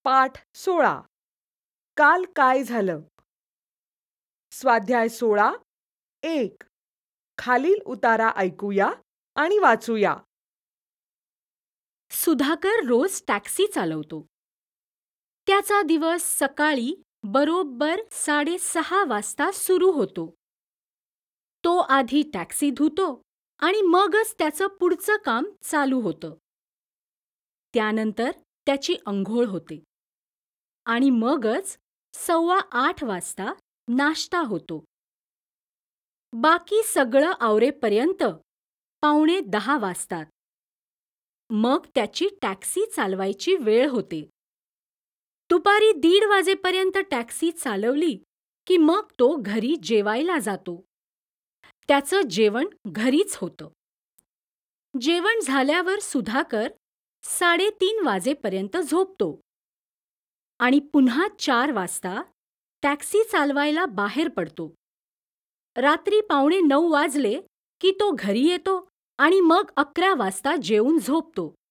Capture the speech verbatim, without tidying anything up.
पाठ सोळा. काल काय झालं? स्वाध्याय सोळा एक. खालील उतारा ऐकूया आणि वाचूया. सुधाकर रोज टॅक्सी चालवतो. त्याचा दिवस सकाळी बरोबर साडेसहा वाजता सुरू होतो. तो आधी टॅक्सी धुतो आणि मगच त्याचं पुढचं काम चालू होतं. त्यानंतर त्याची अंघोळ होते आणि मगच सव्वा आठ वाजता नाश्ता होतो. बाकी सगळं आवरेपर्यंत पावणे दहा वाजतात. मग त्याची टॅक्सी चालवायची वेळ होते. दुपारी दीड वाजेपर्यंत टॅक्सी चालवली की मग तो घरी जेवायला जातो. त्याचं जेवण घरीच होतं. जेवण झाल्यावर सुधाकर साडेतीन वाजेपर्यंत झोपतो आणि पुन्हा चार वाजता टॅक्सी चालवायला बाहेर पडतो. रात्री पावणे नऊ वाजले की तो घरी येतो आणि मग अकरा वाजता जेवून झोपतो.